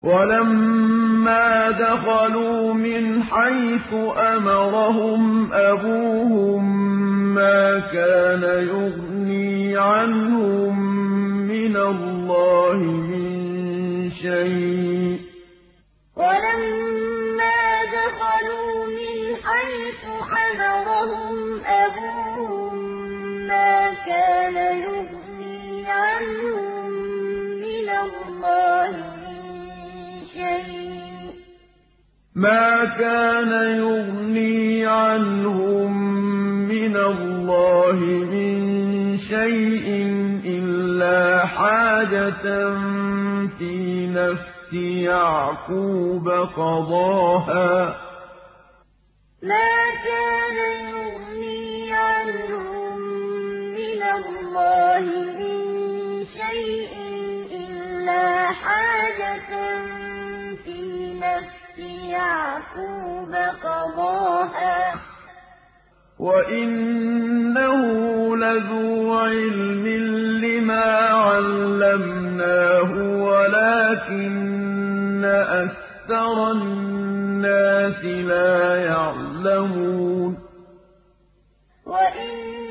وَلَمَّا دَخَلُوا مِنْ حَيْثُ أَمَرَهُمْ أَبُوهُم مَّا كَانَ يُغْنِي عَنْهُم مِّنَ اللَّهِ مِن شَيْءٍ ۚ وَلَمَّا دَخَلُوا مِنْ حَيْثُ أَمَرَهُمْ أَبُوهُم مَّا كَانَ يُغْنِي عَنْهُم مِّنَ اللَّهِ مِن شَيْءٍ إِلَّا حَاجَةً فِي نَفْسِ يَعْقُوبَ قَضَاهَا ۚ وَإِنَّهُ لَذُو عِلْمٍ لِّمَا عَلَّمْنَاهُ وَلَٰكِنَّ أَكْثَرَ النَّاسِ لَا يَعْلَمُونَ